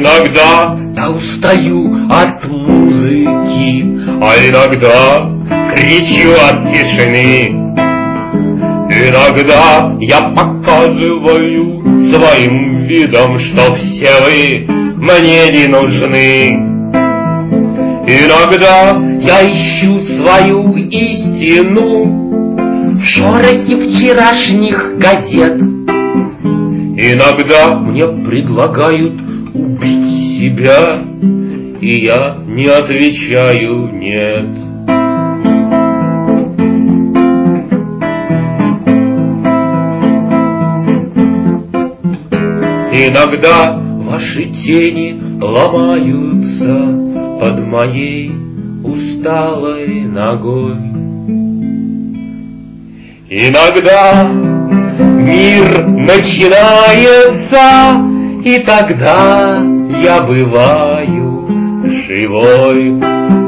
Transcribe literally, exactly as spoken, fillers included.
Иногда я устаю от музыки, а иногда кричу от тишины. Иногда я показываю своим видом, что все вы мне не нужны. Иногда я ищу свою истину в шорохе вчерашних газет. Иногда мне предлагают убить себя, и я не отвечаю «нет». Иногда ваши тени ломаются под моей усталой ногой. Иногда мир начинается, и тогда я бываю живой.